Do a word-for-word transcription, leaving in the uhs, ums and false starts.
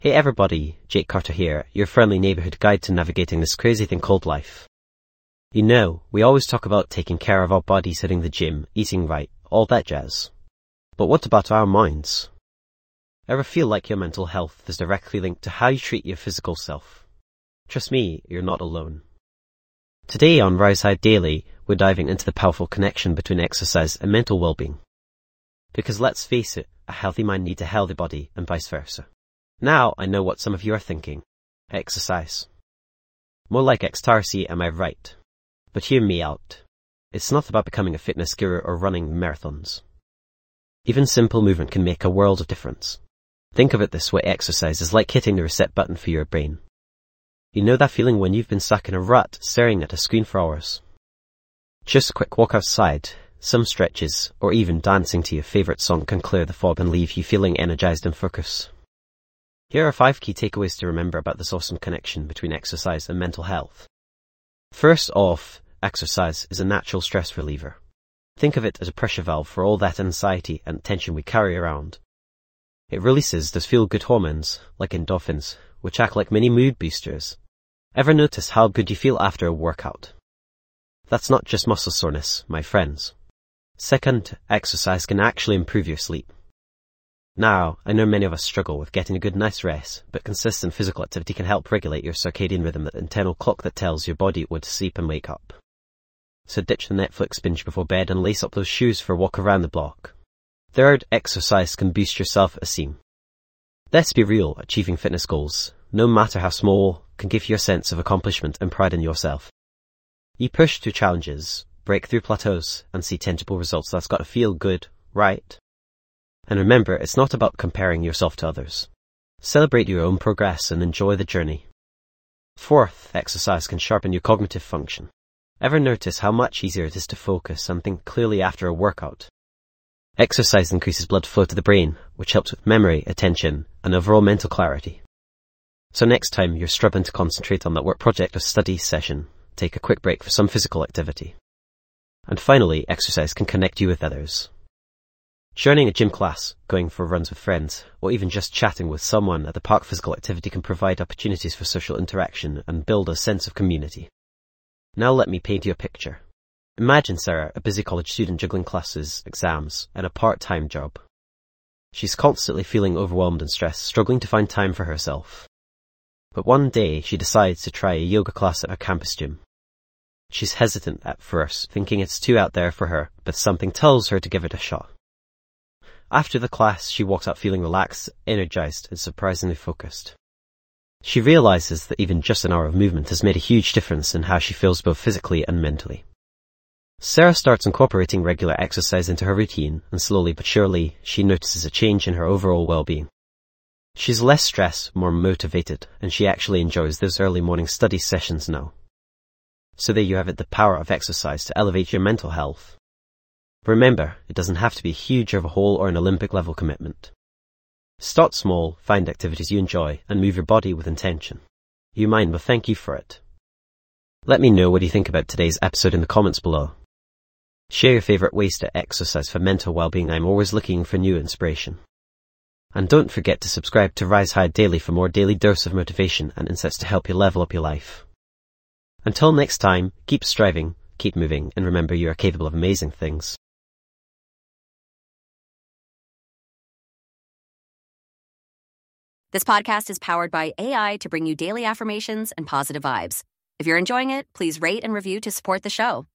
Hey everybody, Jake Carter here, your friendly neighbourhood guide to navigating this crazy thing called life. You know, we always talk about taking care of our bodies, hitting the gym, eating right, all that jazz. But what about our minds? Ever feel like your mental health is directly linked to how you treat your physical self? Trust me, you're not alone. Today on Rise High Daily, we're diving into the powerful connection between exercise and mental well-being. Because let's face it, a healthy mind needs a healthy body and vice versa. Now I know what some of you are thinking. Exercise. More like ecstasy, am I right? But hear me out. It's not about becoming a fitness guru or running marathons. Even simple movement can make a world of difference. Think of it this way, exercise is like hitting the reset button for your brain. You know that feeling when you've been stuck in a rut, staring at a screen for hours? Just a quick walk outside, some stretches, or even dancing to your favourite song can clear the fog and leave you feeling energized and focused. Here are five key takeaways to remember about this awesome connection between exercise and mental health. First off, exercise is a natural stress reliever. Think of it as a pressure valve for all that anxiety and tension we carry around. It releases those feel-good hormones, like endorphins, which act like mini mood boosters. Ever notice how good you feel after a workout? That's not just muscle soreness, my friends. Second, exercise can actually improve your sleep. Now, I know many of us struggle with getting a good night's rest, but consistent physical activity can help regulate your circadian rhythm, that internal clock that tells your body when to sleep and wake up. So ditch the Netflix binge before bed and lace up those shoes for a walk around the block. Third, exercise can boost your self-esteem. Let's be real, achieving fitness goals, no matter how small, can give you a sense of accomplishment and pride in yourself. You push through challenges, break through plateaus, and see tangible results. That's got to feel good, right? And remember, it's not about comparing yourself to others. Celebrate your own progress and enjoy the journey. Fourth, exercise can sharpen your cognitive function. Ever notice how much easier it is to focus and think clearly after a workout? Exercise increases blood flow to the brain, which helps with memory, attention, and overall mental clarity. So next time you're struggling to concentrate on that work project or study session, take a quick break for some physical activity. And finally, exercise can connect you with others. Joining a gym class, going for runs with friends, or even just chatting with someone at the park, physical activity can provide opportunities for social interaction and build a sense of community. Now let me paint you a picture. Imagine Sarah, a busy college student juggling classes, exams, and a part-time job. She's constantly feeling overwhelmed and stressed, struggling to find time for herself. But one day she decides to try a yoga class at her campus gym. She's hesitant at first, thinking it's too out there for her, but something tells her to give it a shot. After the class, she walks out feeling relaxed, energized, and surprisingly focused. She realizes that even just an hour of movement has made a huge difference in how she feels both physically and mentally. Sarah starts incorporating regular exercise into her routine, and slowly but surely, she notices a change in her overall well-being. She's less stressed, more motivated, and she actually enjoys those early morning study sessions now. So there you have it, the power of exercise to elevate your mental health. Remember, it doesn't have to be a huge overhaul or an Olympic-level commitment. Start small, find activities you enjoy, and move your body with intention. Your mind will thank you for it. Let me know what you think about today's episode in the comments below. Share your favourite ways to exercise for mental well-being. I'm always looking for new inspiration. And don't forget to subscribe to Rise High Daily for more daily dose of motivation and insights to help you level up your life. Until next time, keep striving, keep moving, and remember you are capable of amazing things. This podcast is powered by A I to bring you daily affirmations and positive vibes. If you're enjoying it, please rate and review to support the show.